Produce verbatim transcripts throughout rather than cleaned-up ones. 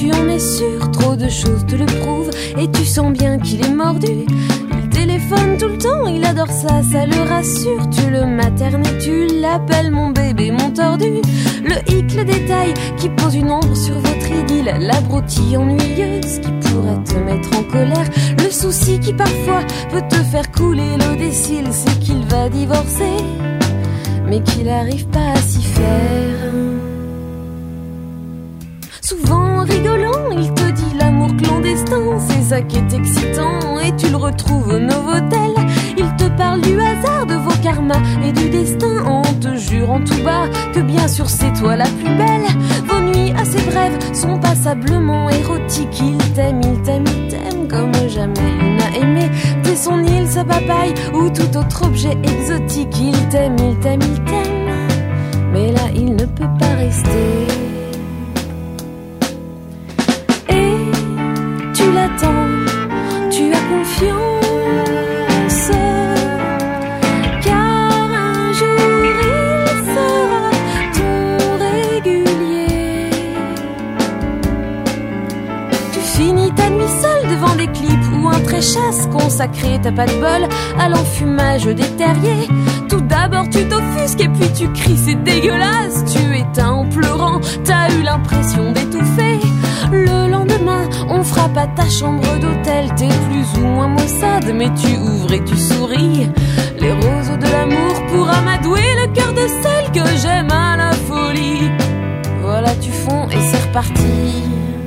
tu en es sûr, trop de choses te le prouvent, et tu sens bien qu'il est mordu. Il téléphone tout le temps, il adore ça, ça le rassure. Tu le maternes et tu l'appelles mon bébé, mon tordu. Le hic, le détail qui pose une ombre sur votre idylle, la broutille ennuyeuse qui pourrait te mettre en colère. Le souci qui parfois peut te faire couler l'eau des cils, c'est qu'il va divorcer, mais qu'il n'arrive pas à s'y faire. Souvent en rigolant, il te dit l'amour clandestin, c'est ça qui est excitant, et tu le retrouves au Novotel. Il te parle du hasard, de vos karmas et du destin, en te jurant tout bas que bien sûr c'est toi la plus belle. Vos nuits assez brèves sont passablement érotiques. Il t'aime, il t'aime, il t'aime comme jamais il n'a aimé. T'es son île, sa papaye ou tout autre objet exotique. Il t'aime, il t'aime, il t'aime, mais là il ne peut pas rester. Et tu l'attends, tu as confiance, car un jour il sera ton régulier. Tu finis ta nuit seule devant des clips ou un tréchasse consacré, t'as pas de bol à l'enfumage des terriers. Tout d'abord tu t'offusques et puis tu cries, c'est dégueulasse. Tu éteins en pleurant, t'as eu l'impression d'étouffer. Le lendemain, on frappe à ta chambre d'hôtel. T'es plus ou moins maussade, mais tu ouvres et tu souris. Les roses de l'amour pour amadouer le cœur de celle que j'aime à la folie. Voilà, tu fonds et c'est reparti.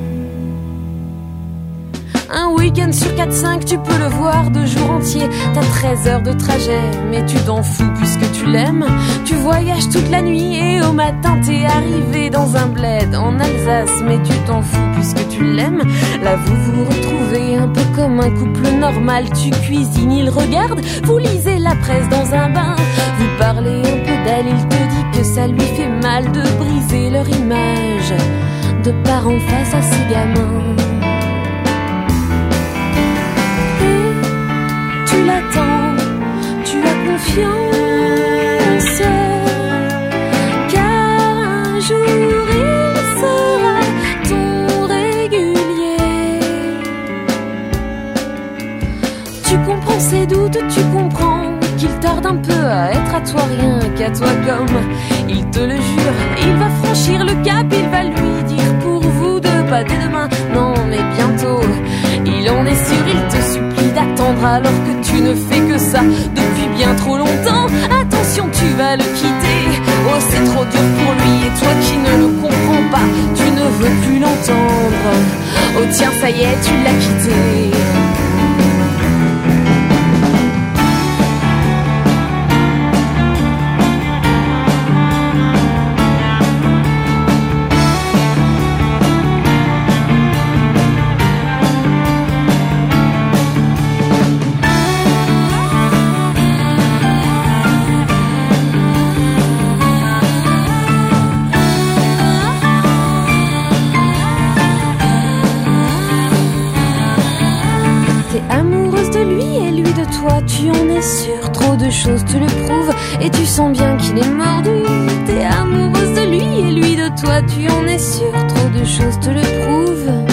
Un week-end sur quatre cinq, tu peux le voir de jour entier. T'as treize heures de trajet, mais tu t'en fous puisque tu l'aimes. Tu voyages toute la nuit et au matin t'es arrivé dans un bled en Alsace, mais tu t'en fous puisque tu l'aimes. Là vous vous retrouvez un peu comme un couple normal. Tu cuisines, il regarde, vous lisez la presse dans un bain. Vous parlez un peu d'elle, il te dit que ça lui fait mal de briser leur image de parents face à ses gamins. Tu l'attends, tu as confiance, car un jour il sera ton régulier. Tu comprends ses doutes, tu comprends qu'il tarde un peu à être à toi rien qu'à toi comme il te le jure. Il va franchir le cap, il va lui dire pour vous deux, pas dès demain, non mais bientôt. Il en est sûr, il te supplie d'attendre alors que tu ne fais que ça depuis bien trop longtemps. Attention, tu vas le quitter, oh c'est trop dur pour lui. Et toi qui ne le comprends pas, tu ne veux plus l'entendre. Oh tiens, ça y est, tu l'as quitté. Tu en es sûr, trop de choses te le prouvent, et tu sens bien qu'il est mordu. T'es amoureuse de lui et lui de toi, tu en es sûr, trop de choses te le prouvent.